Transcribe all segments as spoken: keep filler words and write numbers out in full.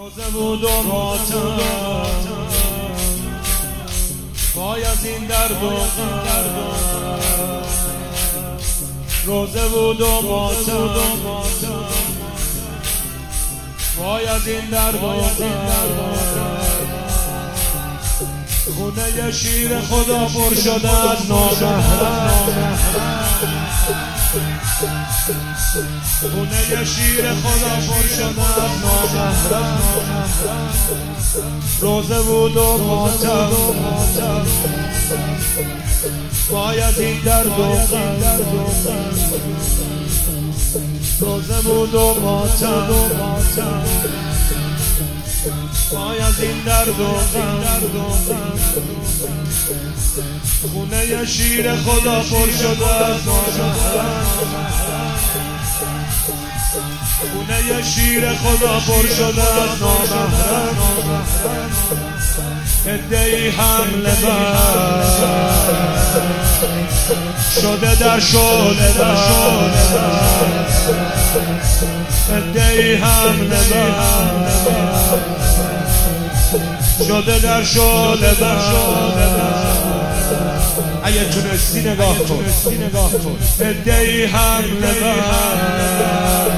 روزه بود و ماتم وای از این درد و غم. روزه بود و ماتم وای از این درد و غم. خونه شیر خدا پر شده از نامحرم. خونه شیر خدا پر شده از نامحرم. روزه بود و ماتم وای از این درد و غم. روزه بود و ماتم وای از این درد و غم. خونه شیر خدا پر شده از نامحرم. خونه شیر خدا پر شده از نامحرم. عده‌ای حمله بر شده در شعله بر. عده‌ای حمله بر شده در شعله بر. اگه تونستی نگاه کن. عده‌ای حمله بر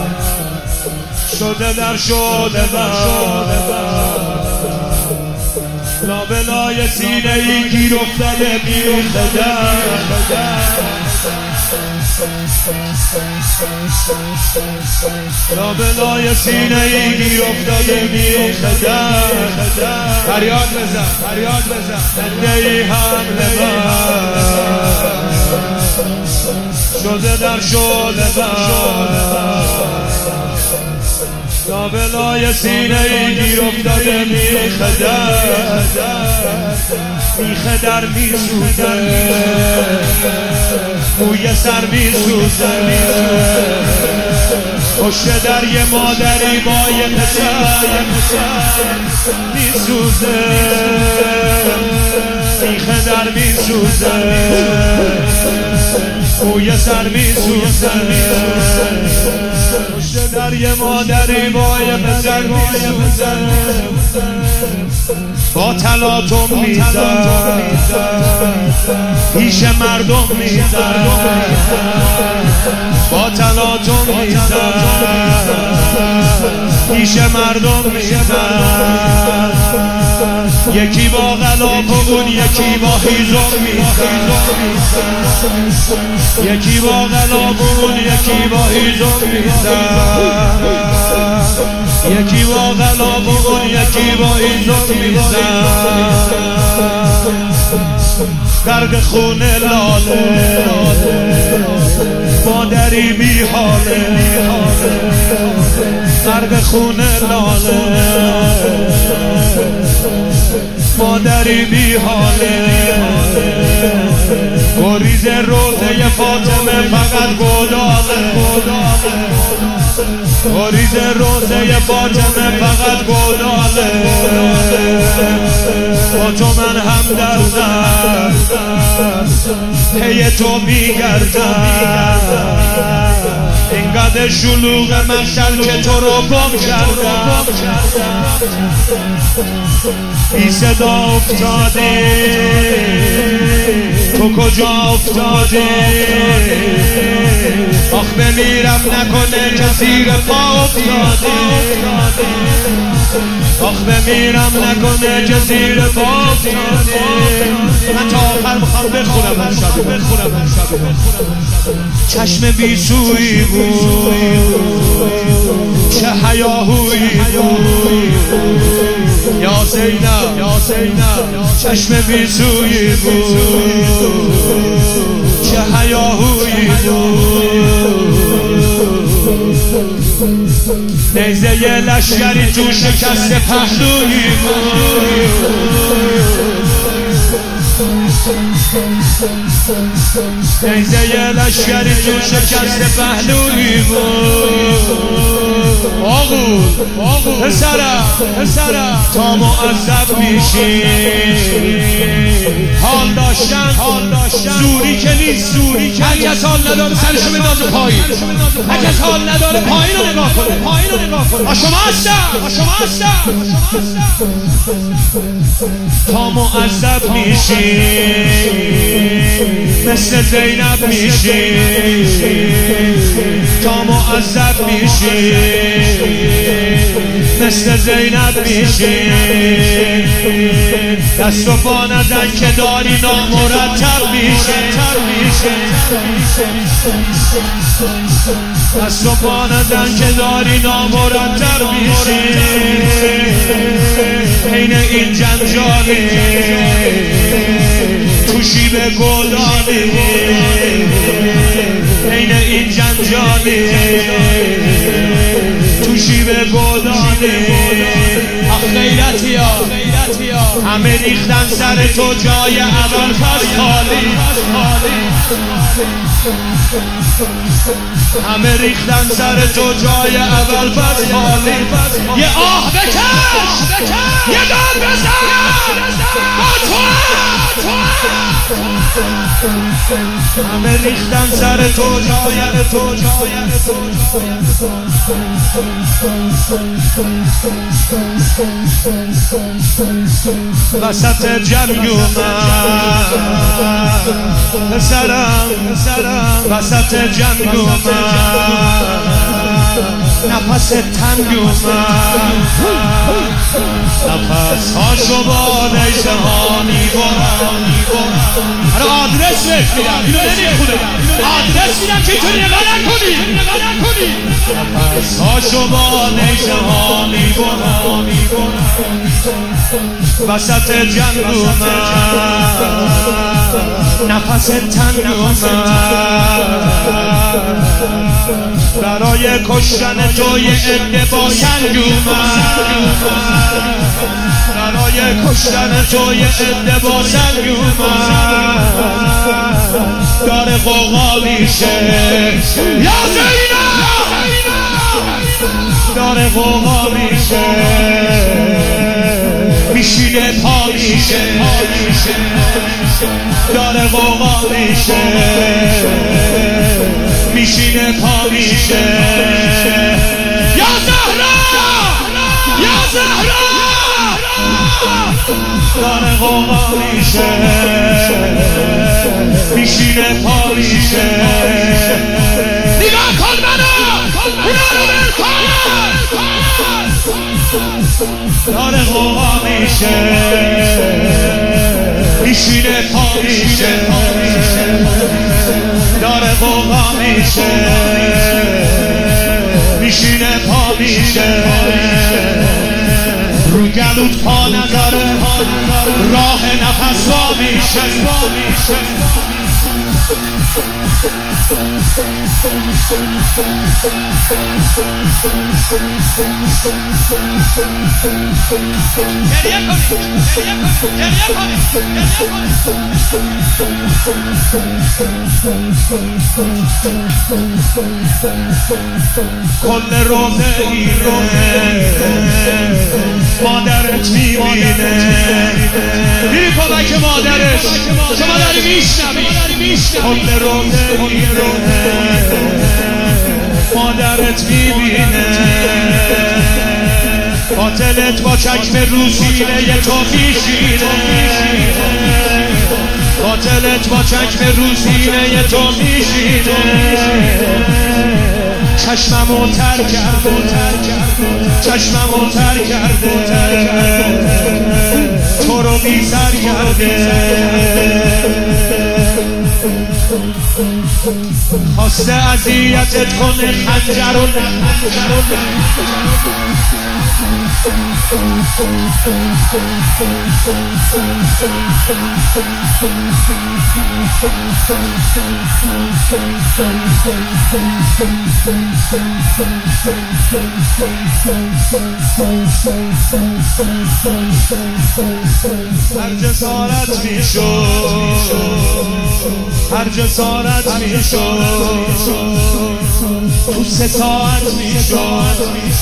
شده در شعله بر. لابلای سینه ای گیر افتاده بیخته در. لابلای سینه ای گیر افتاده بیخته در. فریاد بزن فریاد بزن. عده‌ای حمله بر شده در شعله بر. لابلای سینه ای گیر افتاده میخه در. میخه در میسوزه موی سر میسوزه. پشت در یه مادری با یه پسر میسوزه. میخه در میسوزه موی سر میسوزه. پشت در یه مادری با یه پسر میسوزه. با تلاطم میزد پیش مردم میزد. با تلاطم میزد پیش مردم میزد. یکی با غلاف و اون یکی با هیزم میزد. یکی با غلاف و اون یکی با هیزم میزد. یکی با غلاف و اون یکی با هیزم میزد. غرق خون لاله مادری بی حاله. غرق خون لاله مادری بی حاله. گریز روزه فاطمه فقط گداله. گریز روزه فاطمه فقط گداله. با تو من هم دردم پی تو میگردم. اینقدر شلوغ محشر که تو رو گم کردم. بی صدا افتادی تو کجا افتادی. آخ بمیرم نکنه که زیر پا افتادی. آخ بمیرم نکنه که زیر پا افتادی. من تا آخر میخوام بخونم هر شب بخونم هر شب. چشم بی سویی بود چه هیاهویی بود. یا زینب یا زینب چشم بی سویی بود چه هیاهویی بود. نیزه لشکری تو شکست پهلویی بود. نیزه لشکری تو شکست پهلویی بود. آقول پسرم پسرم تا معذب میشی حال داشتن حال داشتن زوری که نیست زوری که هر کس حال نداره سرشو بندازه پایین هر کس حال نداره پایین رو نگاه کنه پایین رو نگاه کنه شما هستم شما هستم تا معذب میشی مثل زینب میشی تا معذب میشی مثل زینب میشی دست و پا نزن که داری نامرتب میشه دست و پا نزن که داری نامرتب میشه این این جنجالی توشی به گلانی این این جنجالی توشی به گلانی غیرتی ها همه ریختن سر تو جای اول پس خالی همه ریختن سر تو جای اول پس خالی یه آه بکش یه داد بزن با تو همه ریختن سر تو جای تو جای وسط جنگ اومد پسرم وسط جنگ اومد نفس تنگ اومد نفس هاشو با نیزه ها میبرم آره آدرس بهت میدم اینو نمیخونه آدرس میدم که تو نگاه نکنی نفس هاشو با نیزه ها میبرم وسط جنگ اومد نفس تنگ اومد برای کشتن تو یه عده با سنگ اومد برای کشتن تو یه عده با سنگ اومد داره غوغا میشه یا زینب داره غوغا میشه میشینه پا میشه داره غوغا میشه میشینه پا میشه یا زهرا یا زهرا داره غوغا میشه میشینه پا میشه نگاه کن منو اونا رو بر کن داره غوغا میشه میشینه پا میشه داره غوغا میشه میشینه پا میشه رو گلوت پا نداره راه نفس وا میشه کل روزه اینه مادرت میبینه میری کمک مادرش شما داری میشنوی کل روزه اینه مادرت میبینه قاتلت با چشم رو سینه تو میشینه قاتلت با چشم رو سینه تو میشینه چشممو تر کرده چشممو تر کرده تو رو بی سر کرده خواسته اذیتت کنه خنجر و هر جسارت میشد هر جسارت میشد تو سه ساعت میشد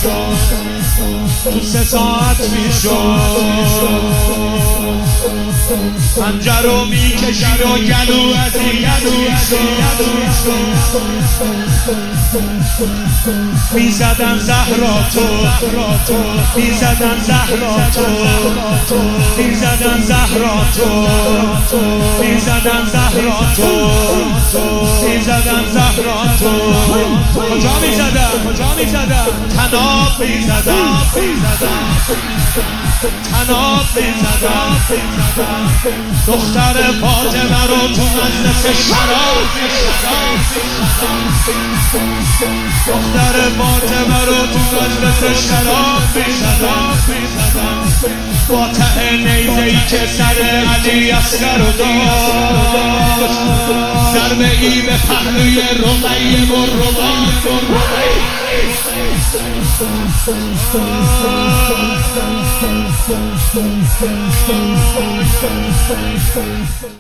تو سه ساعت میشد پنجه رو میکشید و گلو از این میزدن زهراتو میزدن زهراتو میزدن زهراتو میزدن زهراتو میزدن زهراتو کجا میزدن کجا میزدن تناب میزدن تناب میزدن دختر فاطمه رو تو مجلس شراب دختر فاطمه رو تو مجلس شراب میزدن با ته نیزه‌ای که سر علی اصغر رو داشت ضربه ای به پهلوی رقیه و رقیه